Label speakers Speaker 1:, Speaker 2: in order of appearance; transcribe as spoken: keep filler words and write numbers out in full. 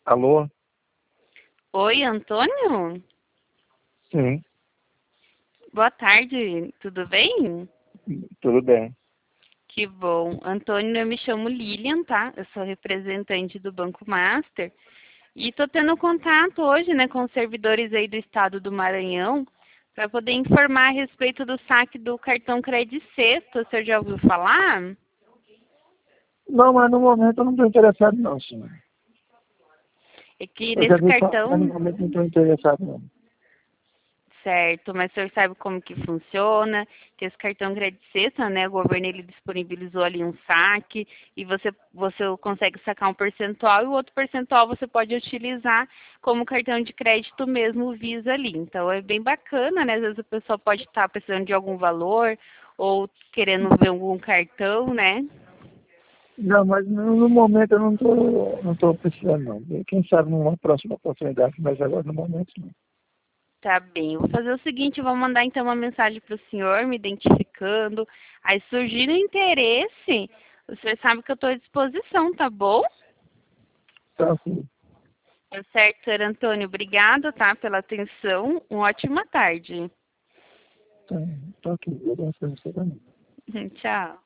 Speaker 1: Alô?
Speaker 2: Oi, Antônio?
Speaker 1: Sim,
Speaker 2: Boa tarde, tudo bem?
Speaker 1: tudo bem.
Speaker 2: Que bom. Antônio, eu me chamo Lilian, tá? Eu sou representante do Banco Master e tô tendo contato hoje, né, com os servidores aí do estado do Maranhão para poder informar a respeito do saque do cartão Credit Sexto. O senhor já ouviu falar?
Speaker 1: Não, mas no momento eu não estou interessado não, senhor.
Speaker 2: É que
Speaker 1: Eu já
Speaker 2: nesse
Speaker 1: vi falar, mas no
Speaker 2: cartão.
Speaker 1: momento não estou interessado não.
Speaker 2: Certo, mas o senhor sabe como que funciona, que esse cartão Credit Sexta, né, o governo ele disponibilizou ali um saque e você, você consegue sacar um percentual e o outro percentual você pode utilizar como cartão de crédito mesmo, o Visa ali. Então é bem bacana, né, às vezes a pessoa pode estar precisando de algum valor ou querendo ver algum cartão, né.
Speaker 1: Não, mas no, no momento eu não estou não tô precisando não. Quem sabe numa próxima oportunidade, mas agora no momento não.
Speaker 2: Tá bem, eu vou fazer o seguinte, eu vou mandar então uma mensagem para o senhor, me identificando. Aí surgindo interesse, o senhor sabe que eu estou à disposição, tá bom?
Speaker 1: Então, assim,
Speaker 2: Tá certo, senhor Antônio, obrigado, tá, pela atenção. Uma ótima tarde.
Speaker 1: então, tô aqui, eu gosto de você também.
Speaker 2: Tchau.